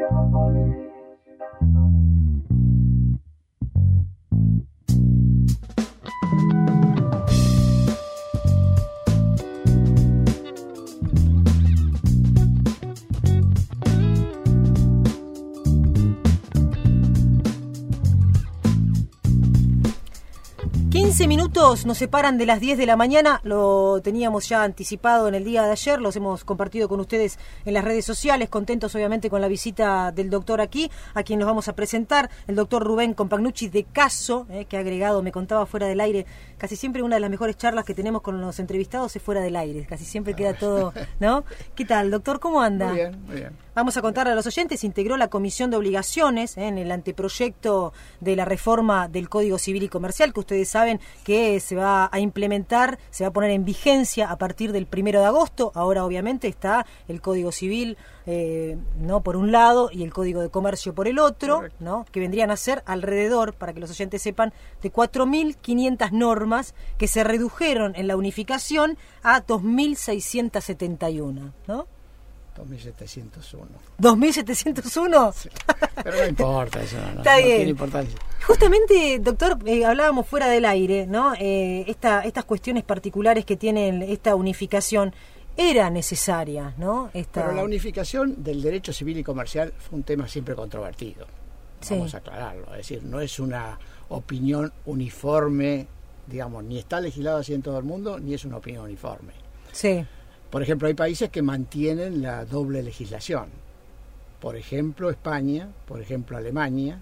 Minutos nos separan de las 10 de la mañana, lo teníamos ya anticipado en el día de ayer, los hemos compartido con ustedes en las redes sociales, contentos obviamente con la visita del doctor aquí, a quien nos vamos a presentar, el doctor Rubén Compagnucci de Caso, que ha agregado, me contaba fuera del aire, casi siempre una de las mejores charlas que tenemos con los entrevistados es fuera del aire, casi siempre queda todo, ¿no? ¿Qué tal, doctor? ¿Cómo anda? Muy bien, muy bien. Vamos a contarle a los oyentes, integró la Comisión de Obligaciones en el anteproyecto de la reforma del Código Civil y Comercial, que ustedes saben que se va a implementar, se va a poner en vigencia a partir del 1 de agosto. Ahora obviamente está el Código Civil no por un lado y el Código de Comercio por el otro, ¿no? Que vendrían a ser alrededor, para que los oyentes sepan, de 4.500 normas que se redujeron en la unificación a 2.671, ¿no? 2.701. ¿2.701? Sí. Pero no importa eso, no tiene importancia. Justamente, doctor, hablábamos fuera del aire, ¿no? Estas cuestiones particulares que tienen esta unificación era necesaria, ¿no? Pero la unificación del derecho civil y comercial fue un tema siempre controvertido. Vamos a aclararlo. Es decir, no es una opinión uniforme, digamos, ni está legislado así en todo el mundo, ni es una opinión uniforme. Sí. Por ejemplo, hay países que mantienen la doble legislación. Por ejemplo, España, por ejemplo, Alemania,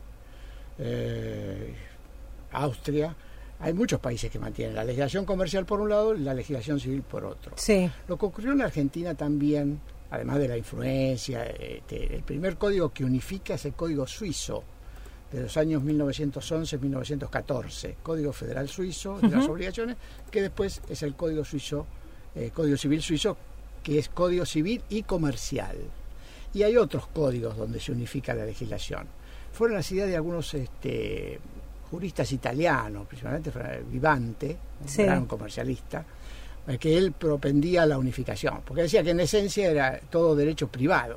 Austria. Hay muchos países que mantienen la legislación comercial por un lado y la legislación civil por otro. Sí. Lo que ocurrió en la Argentina también, además de la influencia, el primer código que unifica es el Código Suizo, de los años 1911-1914, Código Federal Suizo de las Obligaciones, que después es el Código Suizo, Código Civil Suizo, que es Código Civil y Comercial. Y hay otros códigos donde se unifica la legislación. Fueron las ideas de algunos juristas italianos, principalmente Vivante, un gran comercialista, que él propendía la unificación, porque decía que en esencia era todo derecho privado.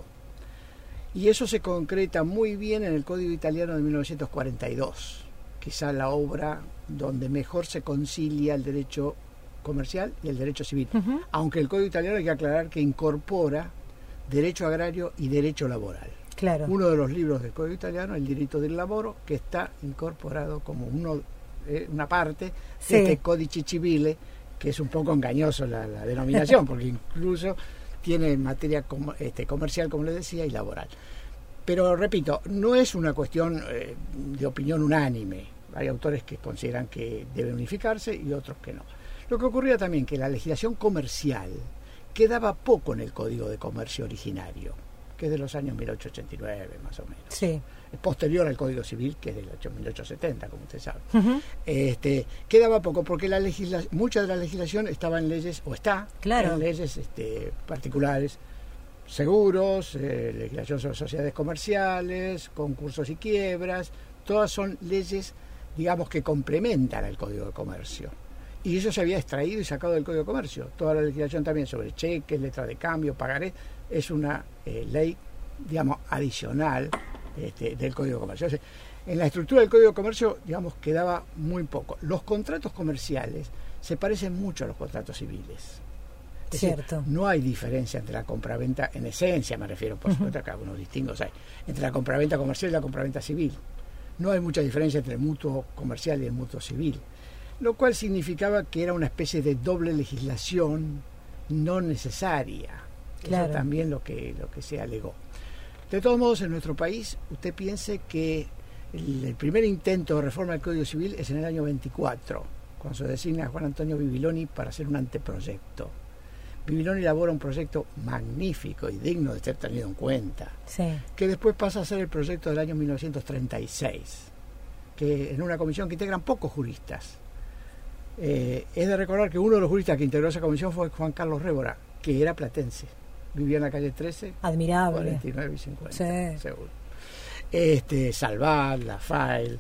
Y eso se concreta muy bien en el Código Italiano de 1942, quizá la obra donde mejor se concilia el derecho comercial y el derecho civil, aunque el Código Italiano hay que aclarar que incorpora derecho agrario y derecho laboral. Claro. Uno de los libros del Código Italiano, el Diritto del Lavoro, que está incorporado como una parte de este Codice Civile, que es un poco engañoso la denominación, porque incluso tiene materia comercial, como les decía, y laboral. Pero repito, no es una cuestión de opinión unánime. Hay autores que consideran que debe unificarse y otros que no. Lo que ocurría también que la legislación comercial quedaba poco en el Código de Comercio originario, que es de los años 1889 más o menos. Sí. Es posterior al Código Civil, que es del 1870, como usted sabe. Quedaba poco porque mucha de la legislación estaba en leyes, o está en leyes particulares, seguros, legislación sobre sociedades comerciales, concursos y quiebras, todas son leyes, digamos, que complementan al Código de Comercio. Y eso se había extraído y sacado del Código de Comercio. Toda la legislación también sobre cheques, letras de cambio, pagarés, es una ley, digamos, adicional del Código de Comercio. O sea, en la estructura del Código de Comercio, digamos, quedaba muy poco. Los contratos comerciales se parecen mucho a los contratos civiles. Es cierto. Decir, no hay diferencia entre la compraventa, en esencia me refiero, por supuesto que algunos distingos hay, entre la compraventa comercial y la compraventa civil. No hay mucha diferencia entre el mutuo comercial y el mutuo civil, lo cual significaba que era una especie de doble legislación no necesaria. Claro. Eso también lo que se alegó. De todos modos, en nuestro país, usted piense que el primer intento de reforma del Código Civil es en el año 24, cuando se designa a Juan Antonio Bibiloni para hacer un anteproyecto. Bibiloni elabora un proyecto magnífico y digno de ser tenido en cuenta, que después pasa a ser el proyecto del año 1936, que en una comisión que integran pocos juristas. Es de recordar que uno de los juristas que integró esa comisión fue Juan Carlos Révora, que era platense, vivía en la calle 13, admirable, 49 y 50, seguro. Salvat, Lafael,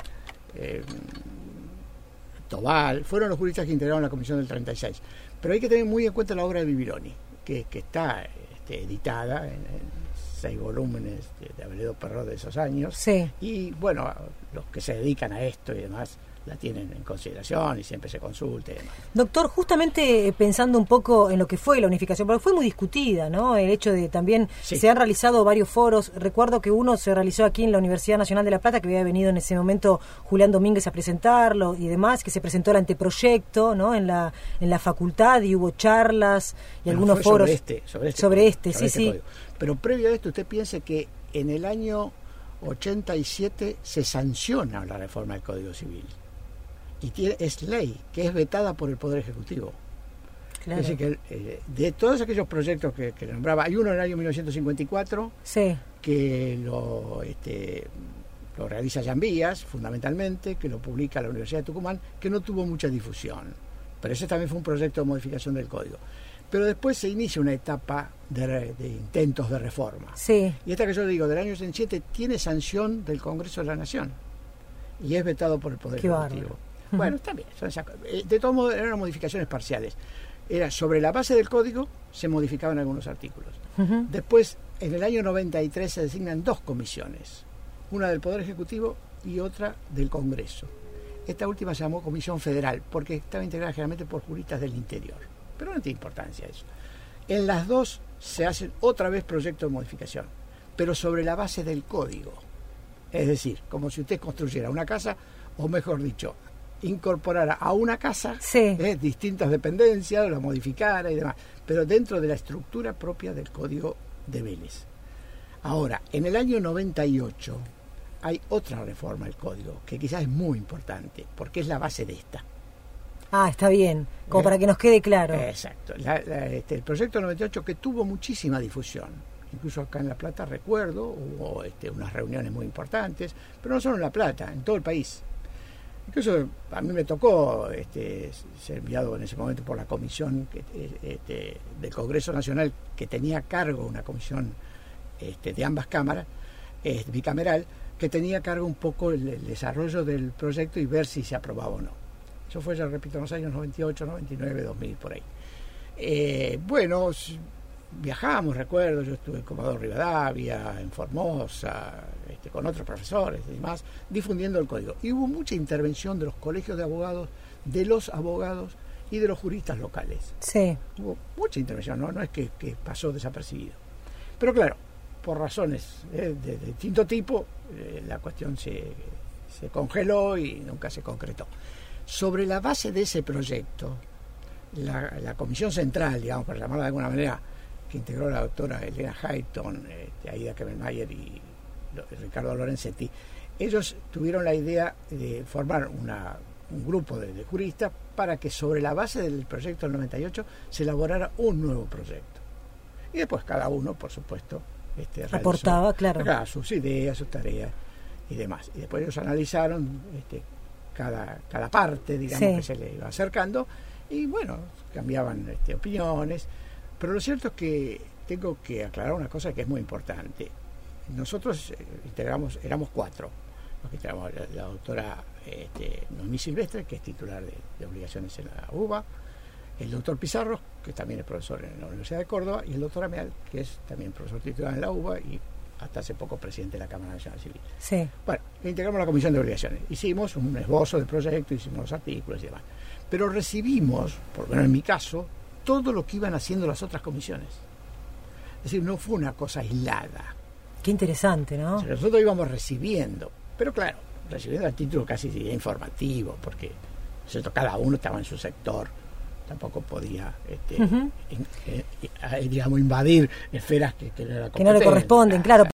Tobal, fueron los juristas que integraron la comisión del 36. Pero hay que tener muy en cuenta la obra de Bibiloni, que está editada en 6 volúmenes de Abeledo Perrot de esos años. Sí. Y bueno, los que se dedican a esto y demás la tienen en consideración y siempre se consulta y demás. Doctor, justamente pensando un poco en lo que fue la unificación, porque fue muy discutida, ¿no? El hecho de también se han realizado varios foros. Recuerdo que uno se realizó aquí en la Universidad Nacional de La Plata, que había venido en ese momento Julián Domínguez a presentarlo y demás, que se presentó el anteproyecto, ¿no? En la facultad y hubo charlas y algunos foros sobre este, sí. Código. Pero previo a esto, usted piense que en el año 87 se sanciona la reforma del Código Civil. Y es ley, que es vetada por el Poder Ejecutivo. Claro. Es decir, que de todos aquellos proyectos que nombraba, hay uno en el año 1954 que lo realiza Jean Vías, fundamentalmente, que lo publica la Universidad de Tucumán, que no tuvo mucha difusión. Pero ese también fue un proyecto de modificación del Código. Pero después se inicia una etapa de intentos de reforma. Sí. Y esta que yo digo, del año 87, tiene sanción del Congreso de la Nación. Y es vetado por el Poder Ejecutivo. Bárbaro. Bueno, está bien. De todos modos, eran modificaciones parciales. Era sobre la base del código, se modificaban algunos artículos. Después, en el año 93, se designan 2 comisiones. Una del Poder Ejecutivo y otra del Congreso. Esta última se llamó Comisión Federal, porque estaba integrada generalmente por juristas del interior. Pero no tiene importancia eso. En las 2 se hacen otra vez proyectos de modificación, pero sobre la base del código. Es decir, como si usted construyera una casa, o mejor dicho, incorporara a una casa distintas dependencias, la modificara y demás, pero dentro de la estructura propia del Código de Vélez. Ahora, en el año 98 hay otra reforma del Código, que quizás es muy importante, porque es la base de esta. Ah, está bien, como para que nos quede claro. Exacto. El proyecto 98 que tuvo muchísima difusión. Incluso acá en La Plata, recuerdo, hubo unas reuniones muy importantes, pero no solo en La Plata, en todo el país. Incluso a mí me tocó ser enviado en ese momento por la comisión del Congreso Nacional, que tenía a cargo una comisión de ambas cámaras, bicameral, que tenía a cargo un poco el desarrollo del proyecto y ver si se aprobaba o no. Eso fue, ya repito, en los años 98, 99, 2000, por ahí. Bueno, viajamos, recuerdo, yo estuve en Comodoro Rivadavia, en Formosa, con otros profesores y demás, difundiendo el código. Y hubo mucha intervención de los colegios de abogados, de los abogados y de los juristas locales. Sí. Hubo mucha intervención, no es que pasó desapercibido. Pero claro, por razones de distinto tipo, la cuestión se congeló y nunca se concretó. Sobre la base de ese proyecto, la comisión central, digamos, para llamarla de alguna manera, que integró la doctora Elena Hayton, Aida Kemelmayer y Ricardo Lorenzetti, ellos tuvieron la idea de formar un grupo de juristas para que sobre la base del proyecto del 98 se elaborara un nuevo proyecto. Y después cada uno, por supuesto, aportaba, claro, sus ideas, sus tareas y demás. Y después ellos analizaron cada parte, digamos, que se le iba acercando, y bueno, cambiaban opiniones. Pero lo cierto es que tengo que aclarar una cosa que es muy importante. Nosotros éramos 4 los que integramos, la doctora Noemí Silvestre, que es titular de obligaciones en la UBA, el doctor Pizarro, que también es profesor en la Universidad de Córdoba, y el doctor Ameal, que es también profesor titular en la UBA y hasta hace poco presidente de la Cámara Nacional Civil. Sí. Bueno, integramos la Comisión de Obligaciones. Hicimos un esbozo del proyecto, hicimos los artículos y demás. Pero recibimos, por lo menos en mi caso, todo lo que iban haciendo las otras comisiones. Es decir, no fue una cosa aislada. Qué interesante, ¿no? O sea, nosotros íbamos recibiendo, pero claro, recibiendo a título casi informativo, porque cada uno estaba en su sector, tampoco podía digamos, invadir esferas que no le corresponden, claro.